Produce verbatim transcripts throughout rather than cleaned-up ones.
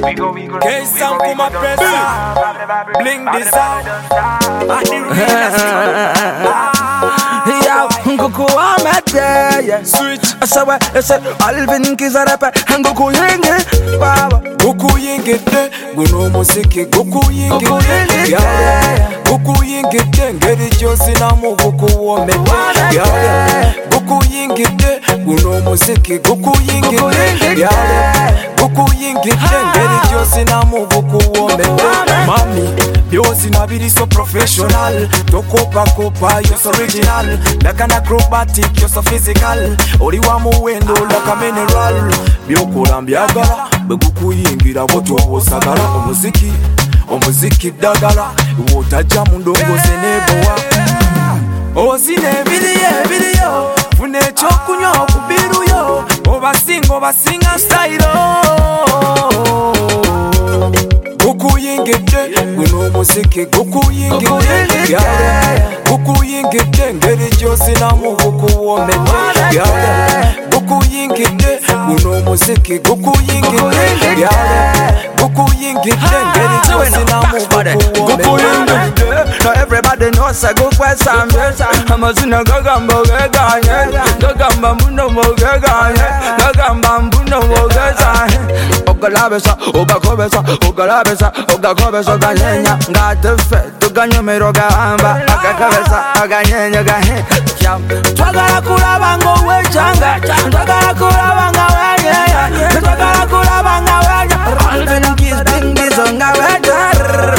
K-Sam kuma pressa, bling design. Yeah, Nguku amete, yeah. Switch. I said, I said, Alvin Kizarepe, Nguku yingi, baba. Guku yingi de, guno musiki, guku yingi de, yeah. Guku yingi de, ngeri josi na mu guku womete, yeah. Guku yingi de, guno musiki, guku yingi de, yeah. Guku yingi de, ngeri josi na mu guku womete. Mami, yosi na biri so professional, tokopa kopa, you're so original. Like an acrobatic, you're so physical. Ori wa muwendo like a mineral. Byokora mbyagala, beguku yingira boto obosagala. Omuziki, omuziki dagala, wotajja mu ndongoze nebowa. Ozine biliye biliyo, fune ekyokunywa okubiruyo. Obasinga obasinga style. Guku yingide, guno muziki guku yingide, yeah. Guku yingide, ngeri josi na mu guku womete, yeah. Guku yingide, guno muziki guku yingide, yeah. Guku yingide, ngeri josi na mu guku womete. Now everybody knows I go for some years. I'm a sinner, Gagamba, Gaganya, Gagamba, Muno, Gaganya, Gagamba, Muno, Gaganya. Ogalabesa, Ogakobesa, Ogalabesa, Ogakobesa, Ganya, got the fed to Ganyo Merogamba, Agakabesa, Aganya, Gahe, Jam, Tagakura Bango, Wechanga, Tagakura Banga, Tagakura Banga, Alvin Kiss, Bingis on Gavajar.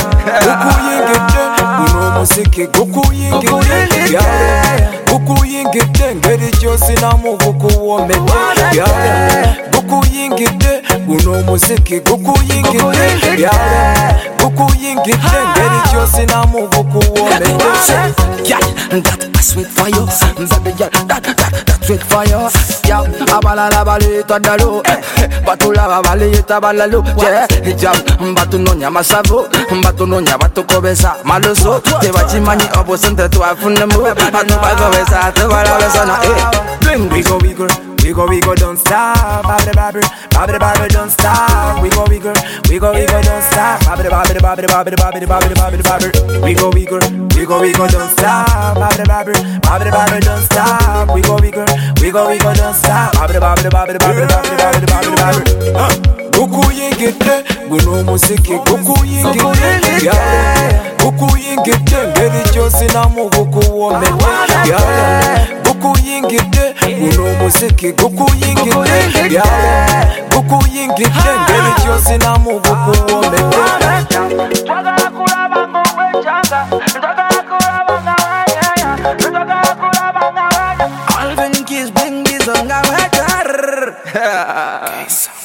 Musiki guku yingide, yeah. Guku yingide, ngeri josi na mu guku womete, yeah. Guku yingide, guno musiki guku yingide, yeah. Guku yingide, ngeri josi na mu guku womete. Yeah, that I sweet for you, baby girl, that that that sweet for you. Yeah, abala la balita dalu, batula la balita balalu. Yeah, jam, batu nonya masavu, batu nonya batu kobesa maluso. Te bachimani opposite to afune mu, batu kobesa te balabesa na. We go, we go, we go, we go, don't stop. Babble, babble, babble, babble, don't stop. We go, we go, we go, we go, don't stop. Babble, babble, babble, babble, babble, babble, babble, babble. We go, we go, we go, we go, don't stop. Babble, babble, babble, babble, don't stop. We go, we go, we go, we go, don't stop. Babble, babble, babble, babble, babble, babble, babble, babble. Guku yingide, guno musiki guku yingide, yeah. Guku yingide, ngeri josi na mu guku womete, yeah. Guku yingide, guno musiki guku yingide, yeah. Guku yingide, ngeri josi na mu guku womete. Alvin Kiss, Bingis on Gavajar.